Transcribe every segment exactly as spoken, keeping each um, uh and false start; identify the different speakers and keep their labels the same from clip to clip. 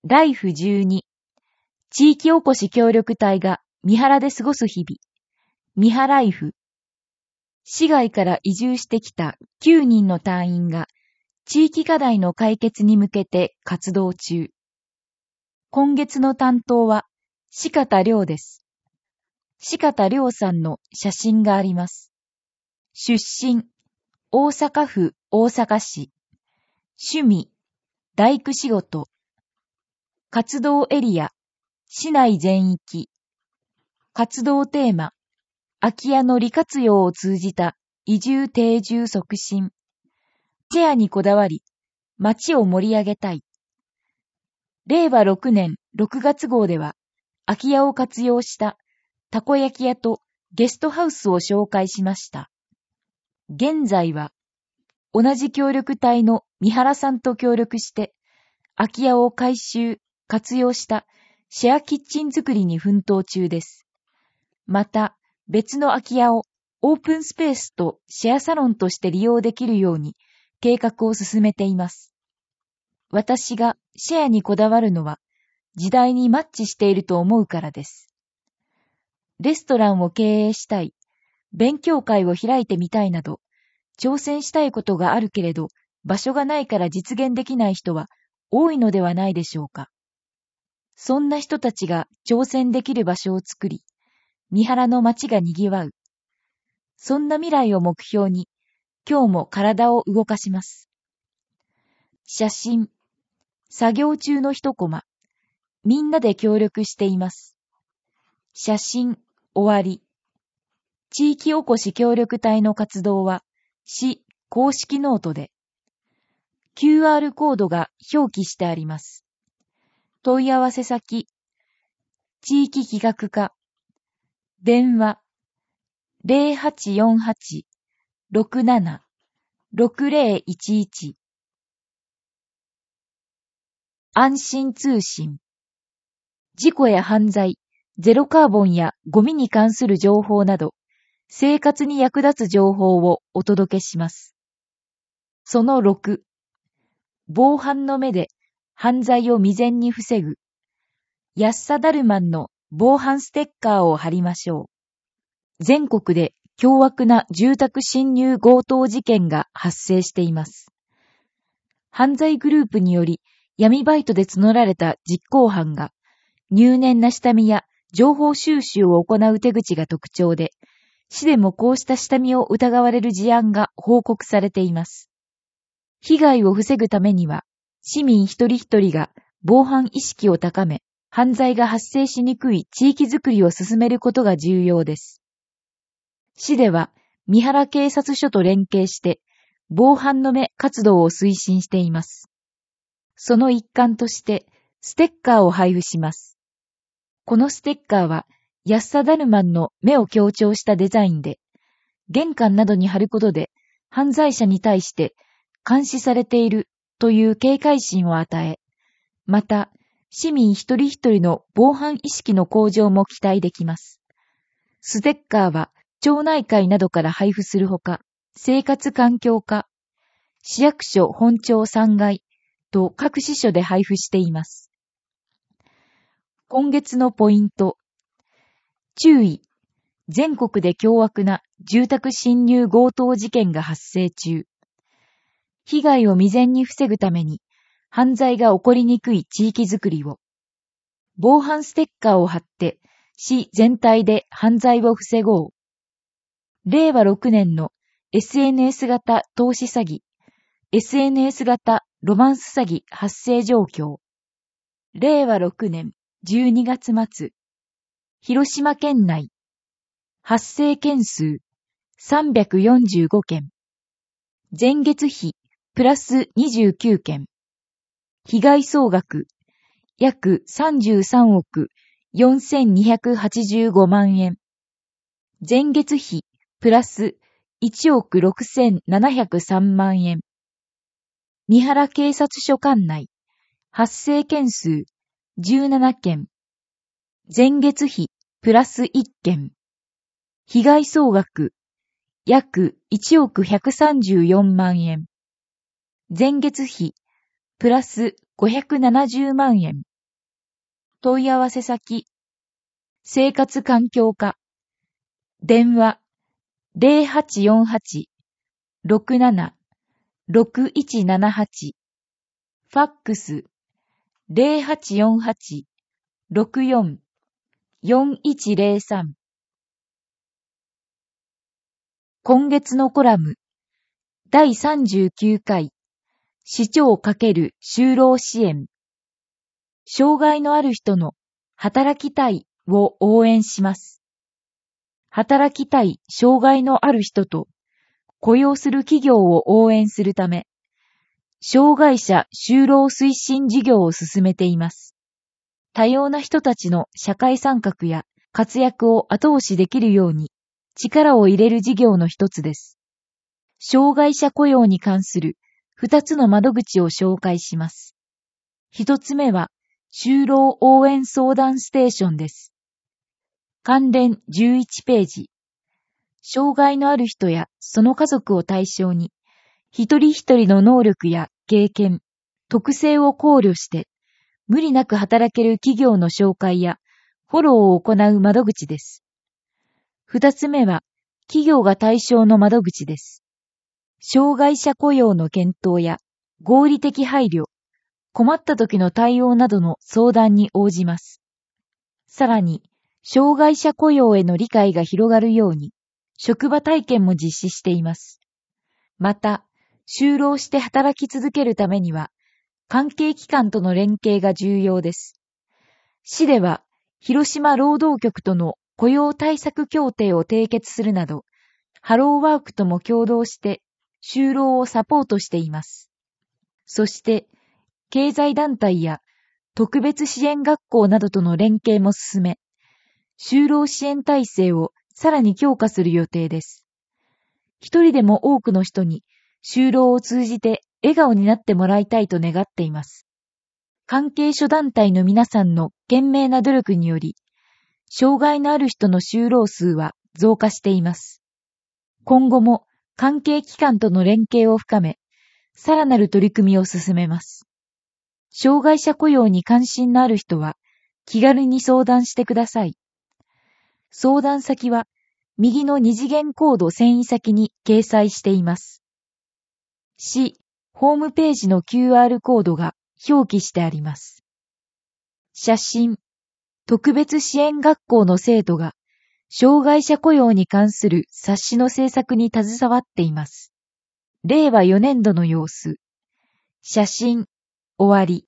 Speaker 1: ライフじゅうに、地域おこし協力隊が三原で過ごす日々。三原ライフ。市外から移住してきたきゅうにんの隊員が地域課題の解決に向けて活動中。今月の担当は四方亮です。四方亮さんの写真があります。出身、大阪府大阪市。趣味、大工仕事。活動エリア、市内全域。活動テーマ、空き家の利活用を通じた移住定住促進。シェアにこだわり、街を盛り上げたい。れいわろくねんろくがつ号では、空き家を活用したたこ焼き屋とゲストハウスを紹介しました。現在は、同じ協力隊の三原さんと協力して、空き家を改修、活用したシェアキッチン作りに奮闘中です。また、別の空き家をオープンスペースとシェアサロンとして利用できるように計画を進めています。私がシェアにこだわるのは時代にマッチしていると思うからです。レストランを経営したい、勉強会を開いてみたいなど、挑戦したいことがあるけれど、場所がないから実現できない人は多いのではないでしょうか。そんな人たちが挑戦できる場所を作り、三原の街が賑わう。そんな未来を目標に、今日も体を動かします。写真、作業中の一コマ、みんなで協力しています。写真、終わり。地域おこし協力隊の活動は、市公式ノートで、キューアール コードが表記してあります。問い合わせ先、地域企画課、電話、ゼロはちよんはち ろくなな ろくゼロいちいち。安心通信。事故や犯罪、ゼロカーボンやゴミに関する情報など、生活に役立つ情報をお届けします。そのろく、防犯の目で犯罪を未然に防ぐ。安さだるまんの防犯ステッカーを貼りましょう。全国で凶悪な住宅侵入強盗事件が発生しています。犯罪グループにより闇バイトで募られた実行犯が入念な下見や情報収集を行う手口が特徴で、市でもこうした下見を疑われる事案が報告されています。被害を防ぐためには、市民一人一人が防犯意識を高め、犯罪が発生しにくい地域づくりを進めることが重要です。市では、三原警察署と連携して、防犯の目活動を推進しています。その一環として、ステッカーを配布します。このステッカーは、安さだるまんの目を強調したデザインで、玄関などに貼ることで、犯罪者に対して監視されているという警戒心を与え、また、市民一人一人の防犯意識の向上も期待できます。ステッカーは、町内会などから配布するほか、生活環境課、市役所本庁さんがいと各支所で配布しています。今月のポイント。注意。全国で凶悪な住宅侵入強盗事件が発生中。被害を未然に防ぐために、犯罪が起こりにくい地域づくりを。防犯ステッカーを貼って、市全体で犯罪を防ごう。れいわろくねんの エスエヌエス 型投資詐欺、エスエヌエス 型ロマンス詐欺発生状況。れいわろくねんじゅうにがつ末。広島県内。発生件数さんびゃくよんじゅうごけん。前月比プラスにじゅうきゅうけん。被害総額約さんじゅうさんおくよんせんにひゃくはちじゅうごまんえん。前月比プラスいちおくろくせんななひゃくさんまんえん。三原警察署管内。発生件数じゅうななけん。前月比プラスいっけん。被害総額約いちおくひゃくさんじゅうよんまんえん。前月比プラスごひゃくななじゅうまんえん。 問い合わせ先、生活環境課、電話 ゼロはちよんはち ろくなな ろくいちななはち、ファックス ゼロはちよんはち ろくよん よんいちゼロさん。今月のコラムだいさんじゅうきゅうかい市長×就労支援。障害のある人の働きたいを応援します。働きたい障害のある人と雇用する企業を応援するため、障害者就労推進事業を進めています。多様な人たちの社会参画や活躍を後押しできるように力を入れる事業の一つです。障害者雇用に関する二つの窓口を紹介します。一つ目は、就労応援相談ステーションです。関連じゅういちページ。障害のある人やその家族を対象に、一人一人の能力や経験、特性を考慮して、無理なく働ける企業の紹介やフォローを行う窓口です。二つ目は、企業が対象の窓口です。障害者雇用の検討や合理的配慮、困った時の対応などの相談に応じます。さらに、障害者雇用への理解が広がるように、職場体験も実施しています。また、就労して働き続けるためには、関係機関との連携が重要です。市では、広島労働局との雇用対策協定を締結するなど、ハローワークとも共同して、就労をサポートしています。そして、経済団体や特別支援学校などとの連携も進め、就労支援体制をさらに強化する予定です。一人でも多くの人に就労を通じて笑顔になってもらいたいと願っています。関係諸団体の皆さんの懸命な努力により、障害のある人の就労数は増加しています。今後も関係機関との連携を深め、さらなる取り組みを進めます。障害者雇用に関心のある人は気軽に相談してください。相談先は右の二次元コード遷移先に掲載しています。市ホームページの キューアール コードが表記してあります。写真、特別支援学校の生徒が障害者雇用に関する冊子の制作に携わっています。れいわよねんどの様子。写真、終わり。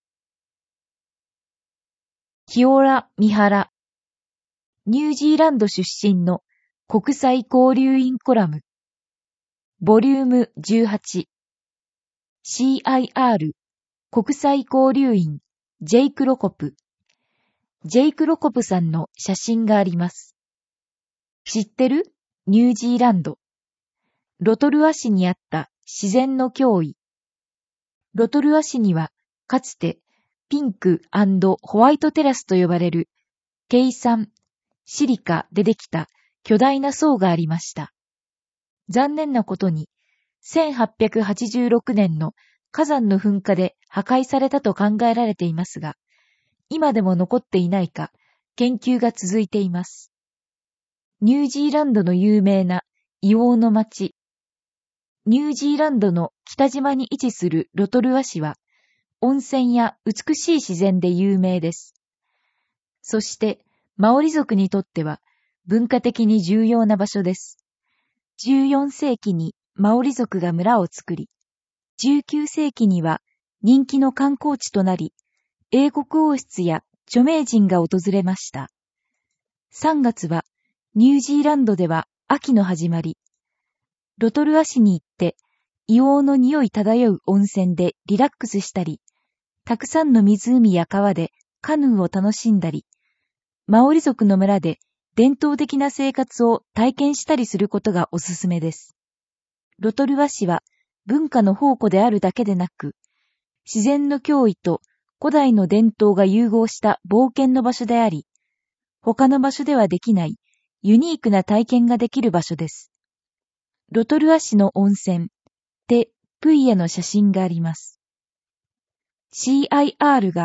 Speaker 1: 清良美原。ニュージーランド出身の国際交流員コラム。ボリュームじゅうはち。シーアイアール 国際交流員ジェイク・ロコプ。ジェイク・ロコプさんの写真があります。知ってる？ニュージーランド。ロトルア市にあった自然の脅威。ロトルア市にはかつてピンク&ホワイトテラスと呼ばれるケイ酸、シリカでできた巨大な層がありました。残念なことにせんはっぴゃくはちじゅうろくねんの火山の噴火で破壊されたと考えられていますが、今でも残っていないか研究が続いています。ニュージーランドの有名な硫黄の町。ニュージーランドの北島に位置するロトルア市は、温泉や美しい自然で有名です。そして、マオリ族にとっては文化的に重要な場所です。じゅうよんせいきにマオリ族が村を作り、じゅうきゅうせいきには人気の観光地となり、英国王室や著名人が訪れました。さんがつはニュージーランドでは秋の始まり。ロトルア市に行って、硫黄の匂い漂う温泉でリラックスしたり、たくさんの湖や川でカヌーを楽しんだり、マオリ族の村で伝統的な生活を体験したりすることがおすすめです。ロトルア市は文化の宝庫であるだけでなく、自然の脅威と古代の伝統が融合した冒険の場所であり、他の場所ではできないユニークな体験ができる場所です。ロトルア市の温泉、テ・プイエの写真があります。シーアイアール が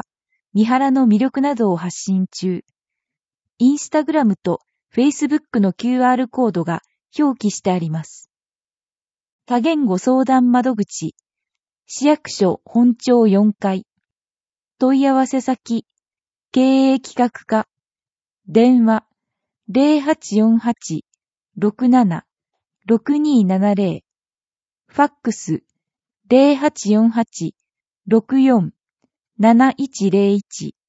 Speaker 1: 三原の魅力などを発信中。インスタグラムとフェイスブックの キューアール コードが表記してあります。多言語相談窓口、市役所本町よんかい。問い合わせ先、経営企画課。電話、ゼロはちよんはち ろくなな ろくにーななゼロ。ファックス、ゼロはちよんはち ろくよん なないちゼロいち。